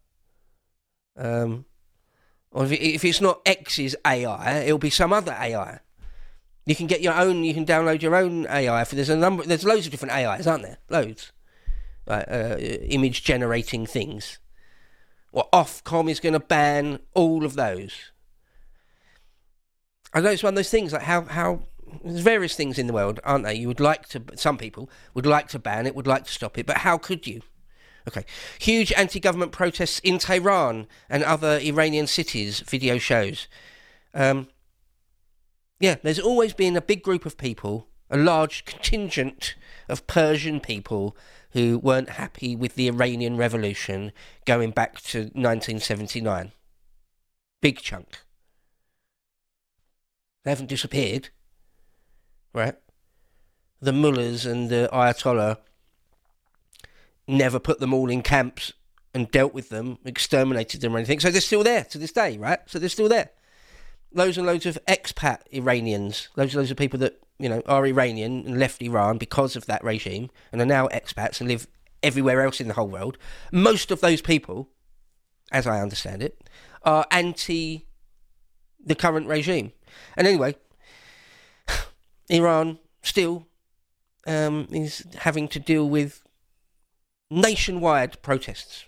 Or if it's not X's AI, it'll be some other AI. You can get your own. You can download your own AI. There's loads of different AIs, aren't there? Loads. image generating things. Well, Ofcom is going to ban all of those. I know it's one of those things, like how there's various things in the world, aren't there? You would like to, some people would like to ban it, would like to stop it, but how could you? Okay. Huge anti-government protests in Tehran and other Iranian cities, video shows. There's always been a big group of people, a large contingent of Persian people who weren't happy with the Iranian Revolution going back to 1979. Big chunk. They haven't disappeared, right? The mullahs and the Ayatollah never put them all in camps and dealt with them, exterminated them or anything. So they're still there to this day, right? So they're still there. Loads and loads of expat Iranians, loads and loads of people that, are Iranian and left Iran because of that regime and are now expats and live everywhere else in the whole world. Most of those people, as I understand it, are anti the current regime. And anyway, Iran still is having to deal with nationwide protests.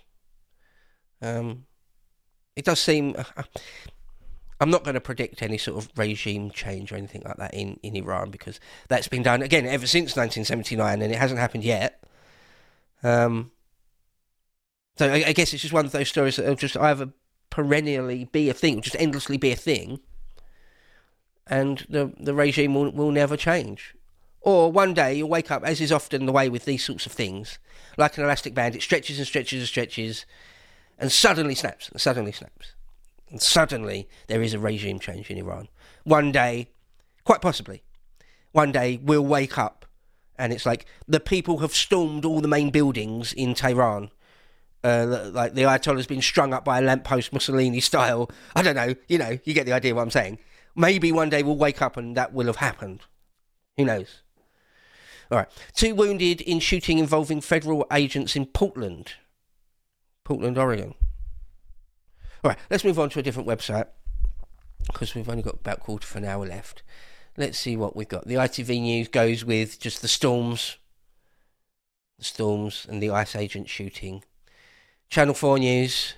It does seem... I'm not going to predict any sort of regime change or anything like that in Iran, because that's been done, again, ever since 1979, and it hasn't happened yet. So I guess it's just one of those stories that will just either perennially be a thing, just endlessly be a thing, and the regime will never change. Or one day you'll wake up, as is often the way with these sorts of things, like an elastic band, it stretches and stretches and stretches, and suddenly snaps, and suddenly snaps. And suddenly there is a regime change in Iran. One day, quite possibly, one day we'll wake up and it's like the people have stormed all the main buildings in Tehran. Like the Ayatollah's been strung up by a lamppost, Mussolini style. I don't know, you get the idea what I'm saying. Maybe one day we'll wake up and that will have happened. Who knows? All right. 2 wounded in shooting involving federal agents in Portland, Oregon. All right, let's move on to a different website, because we've only got about quarter of an hour left. Let's see what we've got. The ITV News goes with just the storms and the ICE agent shooting. Channel 4 News.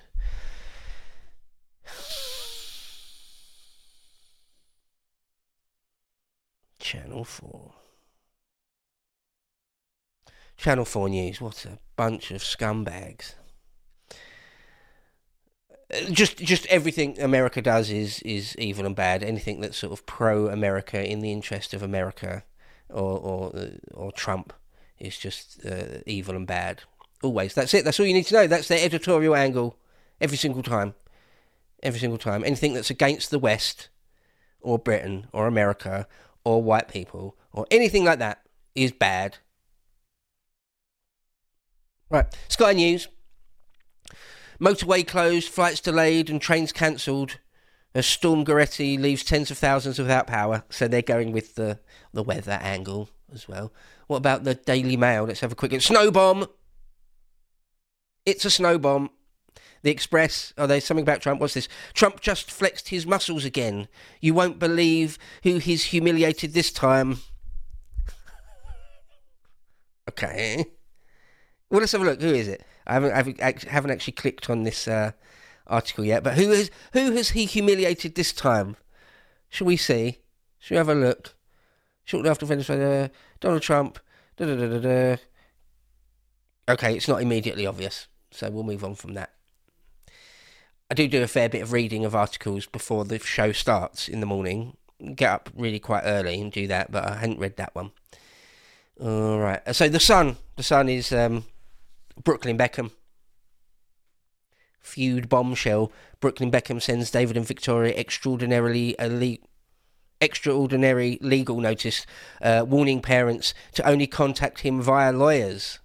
Channel 4 News, what a bunch of scumbags. Just everything America does is evil and bad. Anything that's sort of pro-America, in the interest of America, or Trump, is just evil and bad. Always. That's it. That's all you need to know. That's their editorial angle every single time. Every single time. Anything that's against the West, or Britain, or America, or white people, or anything like that is bad. Right. Sky News. Motorway closed, flights delayed and trains cancelled as Storm Goretti leaves tens of thousands without power. So they're going with the weather angle as well. What about the Daily Mail? Let's have a quick look. Snow bomb. It's a snow bomb. The Express. Oh, there's something about Trump. What's this? Trump just flexed his muscles again. You won't believe who he's humiliated this time. Okay. Well, let's have a look. Who is it? I haven't actually clicked on this article yet, but who has he humiliated this time? Shall we see? Shall we have a look? Shortly after Venezuela, Donald Trump. Okay, it's not immediately obvious, so we'll move on from that. I do a fair bit of reading of articles before the show starts in the morning. Get up really quite early and do that, but I hadn't read that one. All right. So the Sun is Brooklyn Beckham. Feud bombshell. Brooklyn Beckham sends David and Victoria extraordinary legal notice, warning parents to only contact him via lawyers.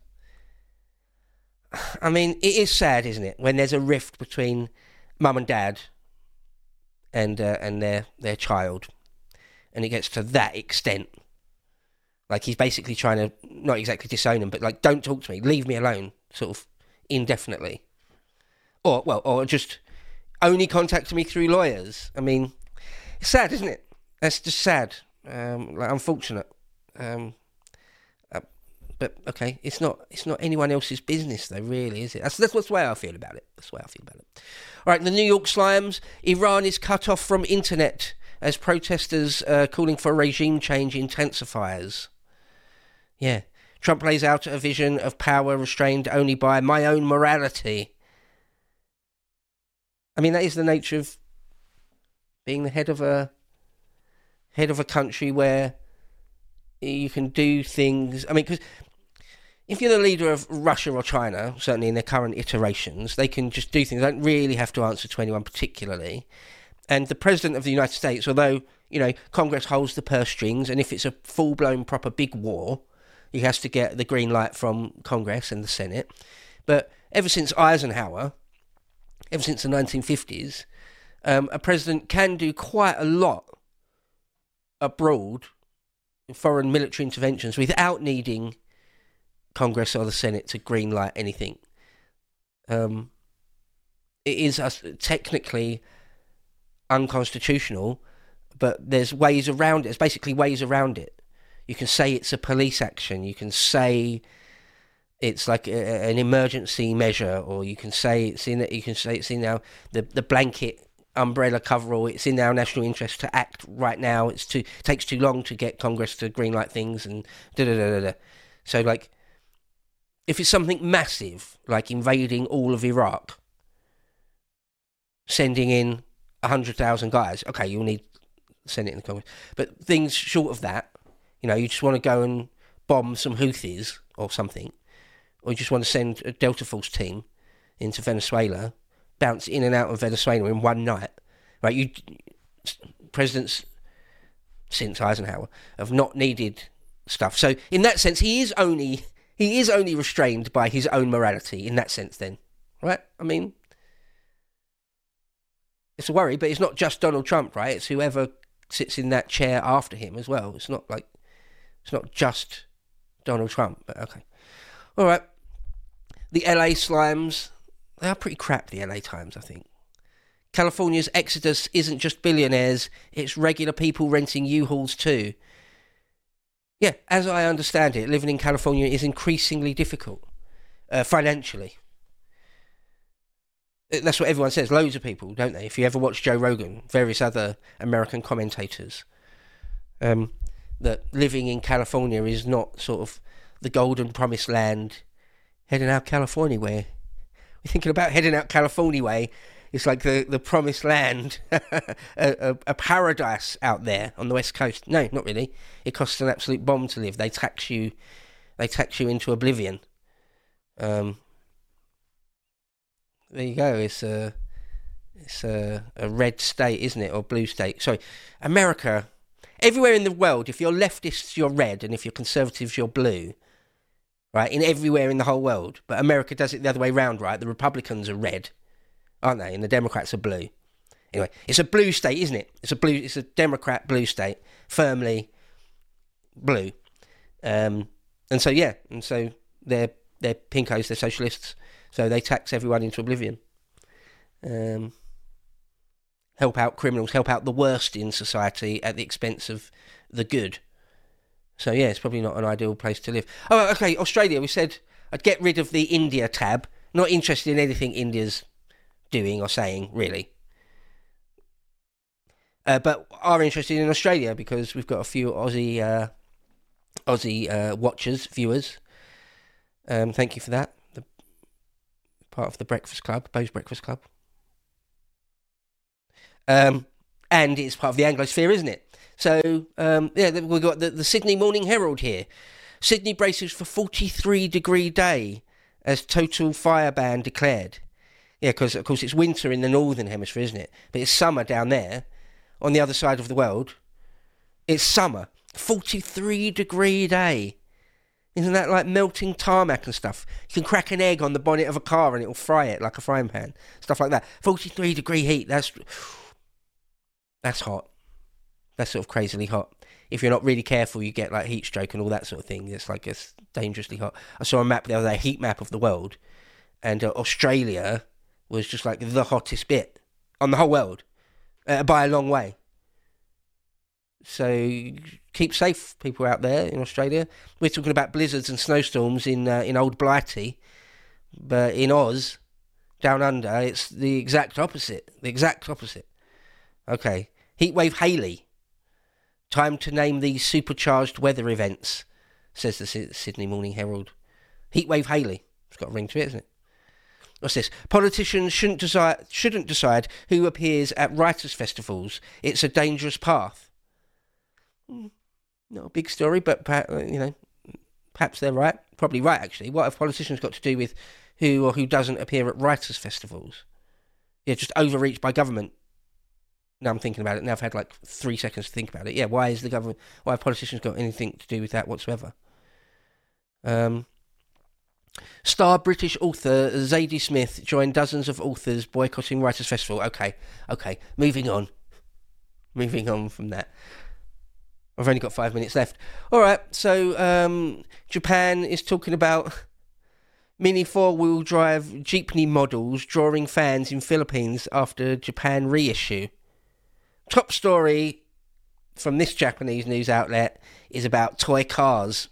I mean, it is sad, isn't it, when there's a rift between mum and dad and their child, and it gets to that extent. Like, he's basically trying to, not exactly disown him, but like, don't talk to me, leave me alone, sort of indefinitely. Or just only contact me through lawyers. I mean, it's sad, isn't it? That's just sad. Unfortunate. But okay, it's not anyone else's business though, really, is it? That's the way I feel about it. That's the way I feel about it. All right, the New York Slimes. Iran is cut off from internet as protesters calling for regime change intensifies. Yeah. Trump lays out a vision of power restrained only by my own morality. I mean, that is the nature of being the head of a country where you can do things. I mean, because if you're the leader of Russia or China, certainly in their current iterations, they can just do things. They don't really have to answer to anyone particularly. And the President of the United States, although, Congress holds the purse strings, and if it's a full-blown proper big war, he has to get the green light from Congress and the Senate. But ever since Eisenhower, ever since the 1950s, a president can do quite a lot abroad in foreign military interventions without needing Congress or the Senate to green light anything. It is technically unconstitutional, but there's ways around it. There's basically ways around it. You can say it's a police action. You can say it's like an emergency measure, or you can say it's in. You can say it's in now the blanket umbrella coverall. It's in our national interest to act right now. It takes too long to get Congress to greenlight things and da da da da. So like, if it's something massive like invading all of Iraq, sending in 100,000 guys, okay, you'll need the Senate and the Congress. But things short of that, you just want to go and bomb some Houthis or something, or you just want to send a Delta Force team into Venezuela, bounce in and out of Venezuela in one night, right? Presidents since Eisenhower have not needed stuff. So in that sense, he is only restrained by his own morality in that sense then, right? I mean, it's a worry, but it's not just Donald Trump, right? It's whoever sits in that chair after him as well. It's not just Donald Trump, but okay. All right. The LA Slimes, they are pretty crap, the LA Times, I think. California's exodus isn't just billionaires, it's regular people renting U-Hauls too. Yeah, as I understand it, living in California is increasingly difficult, financially. That's what everyone says, loads of people, don't they? If you ever watch Joe Rogan, various other American commentators, that living in California is not sort of the golden promised land. Heading out California way. We're thinking about heading out California way. It's like the promised land, a paradise out there on the West Coast. No, not really. It costs an absolute bomb to live. They tax you into oblivion. There you go. It's a red state, isn't it, or blue state? Sorry, America. Everywhere in the world, if you're leftists, you're red, and if you're conservatives, you're blue. Right, everywhere in the whole world. But America does it the other way round, right? The Republicans are red, aren't they? And the Democrats are blue. Anyway, it's a blue state, isn't it? It's a Democrat blue state, firmly blue. And so they're pinkos, they're socialists. So they tax everyone into oblivion. Help out criminals, help out the worst in society at the expense of the good. So yeah, it's probably not an ideal place to live. Oh, okay, Australia, we said I'd get rid of the India tab. Not interested in anything India's doing or saying, really. But are interested in Australia because we've got a few Aussie watchers, viewers. Thank you for that. Part of the Breakfast Club, Bo's Breakfast Club. And it's part of the Anglosphere, isn't it? So, we've got the Sydney Morning Herald here. Sydney braces for 43-degree day as total fire ban declared. Yeah, because, of course, it's winter in the northern hemisphere, isn't it? But it's summer down there, on the other side of the world. It's summer. 43-degree day. Isn't that like melting tarmac and stuff? You can crack an egg on the bonnet of a car and it'll fry it like a frying pan. Stuff like that. 43-degree heat, that's hot. That's sort of crazily hot. If you're not really careful, you get like heat stroke and all that sort of thing. It's dangerously hot. I saw a map the other day, a heat map of the world, and Australia was just like the hottest bit on the whole world by a long way. So keep safe, people out there in Australia. We're talking about blizzards and snowstorms in Old Blighty, but in Oz, down under, it's the exact opposite. The exact opposite. Okay. Heatwave Haley. Time to name these supercharged weather events, says the Sydney Morning Herald. Heatwave Haley. It's got a ring to it, isn't it? What's this? Politicians shouldn't decide who appears at writers' festivals. It's a dangerous path. Not a big story, but perhaps they're right. Probably right, actually. What have politicians got to do with who or who doesn't appear at writers' festivals? Yeah, just overreach by government. Now I'm thinking about it. Now I've had like 3 seconds to think about it. Yeah, why have politicians got anything to do with that whatsoever? Star British author Zadie Smith joined dozens of authors boycotting Writers' Festival. Okay. Moving on from that. I've only got 5 minutes left. All right, so Japan is talking about mini four-wheel drive jeepney models drawing fans in Philippines after Japan reissue. Top story from this Japanese news outlet is about toy cars.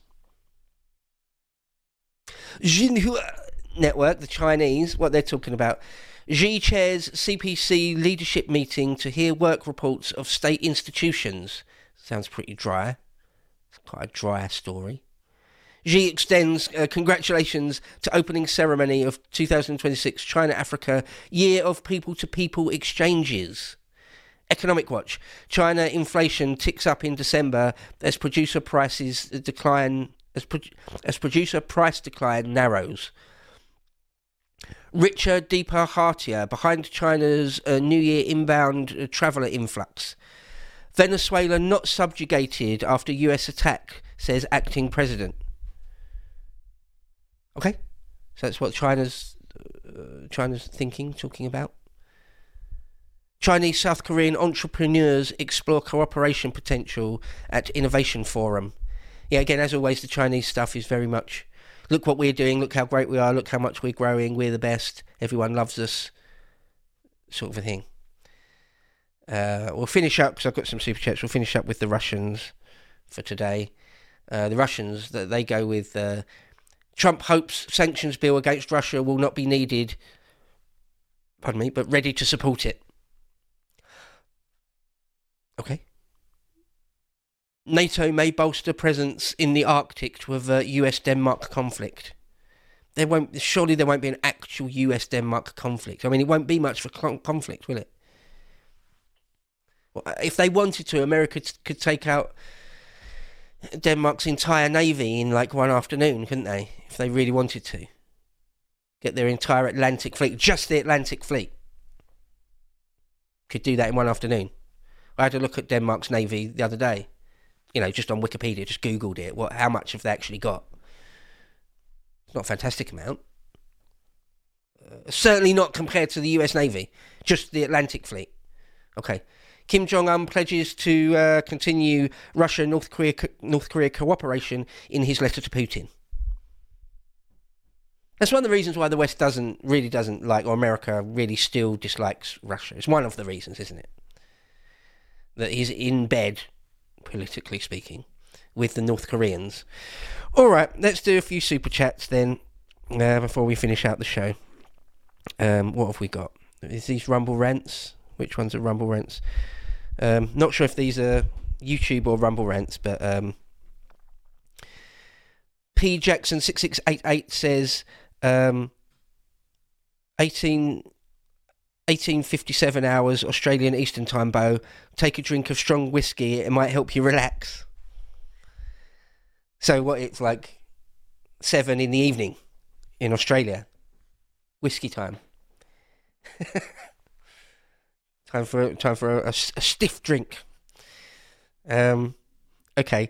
Xinhua Network, the Chinese, what they're talking about. Xi chairs CPC leadership meeting to hear work reports of state institutions. Sounds pretty dry. It's quite a dry story. Xi extends congratulations to opening ceremony of 2026 China-Africa Year of People-to-People Exchanges. Economic Watch. China inflation ticks up in December as producer prices decline. As producer price decline narrows. Richer, deeper, heartier behind China's New Year inbound traveller influx. Venezuela not subjugated after US attack, says acting president. Okay, so that's what China's talking about. Chinese South Korean entrepreneurs explore cooperation potential at Innovation Forum. Yeah, again, as always, the Chinese stuff is very much, look what we're doing, look how great we are, look how much we're growing, we're the best, everyone loves us, sort of a thing. We'll finish up, because I've got some super chats, we'll finish up with the Russians for today. The Russians, they go with Trump hopes sanctions bill against Russia will not be needed, but ready to support it. Okay. NATO may bolster presence in the Arctic to avert US-Denmark conflict. Surely there won't be an actual US-Denmark conflict. I mean, it won't be much for conflict, will it? Well, if they wanted to, America could take out Denmark's entire navy in like one afternoon, couldn't they? If they really wanted to. Get their entire Atlantic fleet, just the Atlantic fleet. Could do that in one afternoon. I had a look at Denmark's navy the other day. You know, just on Wikipedia, just Googled it. How much have they actually got? It's not a fantastic amount. Certainly not compared to the US Navy. Just the Atlantic Fleet. Okay. Kim Jong-un pledges to continue Russia-North Korea cooperation in his letter to Putin. That's one of the reasons why the West doesn't like, or America really still dislikes Russia. It's one of the reasons, isn't it? That he's in bed, politically speaking, with the North Koreans. All right, let's do a few super chats then before we finish out the show. What have we got? Is these Rumble Rants? Which ones are Rumble Rants? Not sure if these are YouTube or Rumble Rants, but P Jackson 6688 says 1857 hours Australian Eastern Time, Bo. Take a drink of strong whiskey. It might help you relax. So what, it's like 7 in the evening in Australia. Whiskey time. Time for a stiff drink. Okay.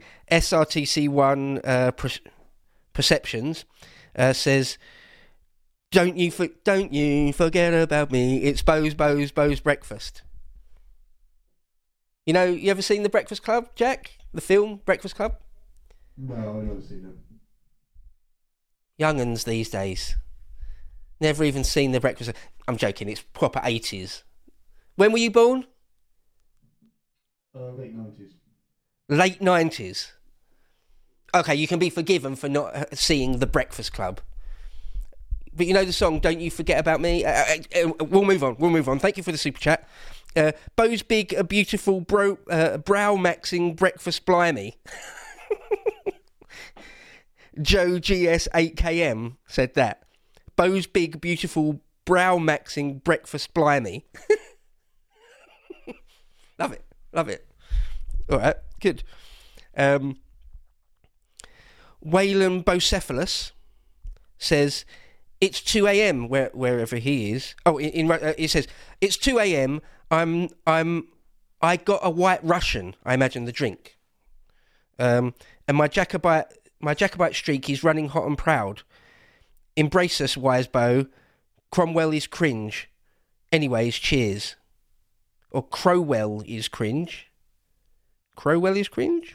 SRTC1 Perceptions says, Don't you forget about me. It's Bo's breakfast. You know, you ever seen The Breakfast Club, Jack? The film Breakfast Club? No, I've never seen it. Young'uns these days. Never even seen The Breakfast. I'm joking, it's proper 80s. When were you born? Late 90s. Late 90s. Okay, you can be forgiven for not seeing The Breakfast Club. But you know the song, Don't You Forget About Me? We'll move on. Thank you for the super chat. Bo's big, beautiful brow-maxing breakfast blimey. Joe GS8KM said that. Bo's big, beautiful brow-maxing breakfast blimey. Love it. All right, good. Waylon Bocephalus says, it's 2 a.m. wherever he is. Oh, it says, it's 2 a.m. I got a White Russian, I imagine the drink. And my Jacobite streak is running hot and proud. Embrace us, wise Bo. Cromwell is cringe. Anyways, cheers. Or Crowell is cringe. Crowell is cringe?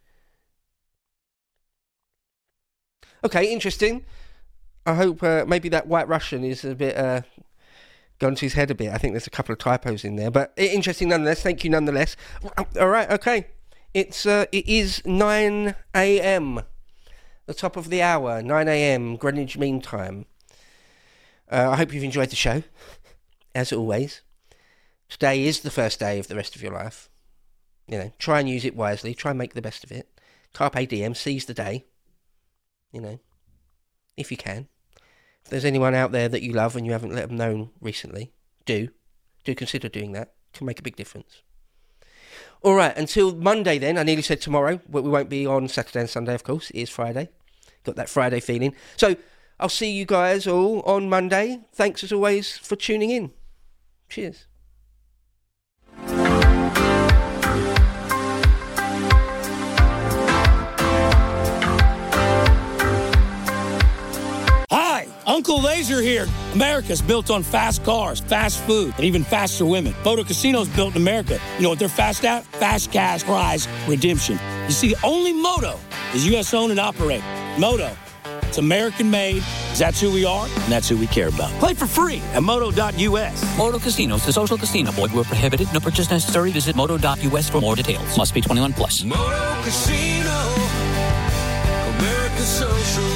Okay, interesting. I hope maybe that White Russian is a bit gone to his head a bit. I think there's a couple of typos in there, but interesting nonetheless. Thank you nonetheless. All right, okay. It is 9 a.m. The top of the hour, 9 a.m. Greenwich Mean Time. I hope you've enjoyed the show, as always. Today is the first day of the rest of your life. You know, try and use it wisely. Try and make the best of it. Carpe diem, seize the day. You know, if you can. If there's anyone out there that you love and you haven't let them know recently, do consider doing that. It can make a big difference. All right, until Monday then. I nearly said tomorrow, but we won't be on Saturday and Sunday, of course. It is Friday. Got that Friday feeling. So I'll see you guys all on Monday. Thanks as always for tuning in. Cheers. Hi, Uncle Laser here. America's built on fast cars, fast food, and even faster women. Moto Casino's built in America. You know what they're fast at? Fast cash prize redemption. You see, only Moto is U.S. owned and operated. Moto, it's American made. That's who we are, and that's who we care about. Play for free at moto.us. Moto Casinos, the social casino. Void where prohibited. No purchase necessary. Visit moto.us for more details. Must be 21 plus. Moto Casino, America's social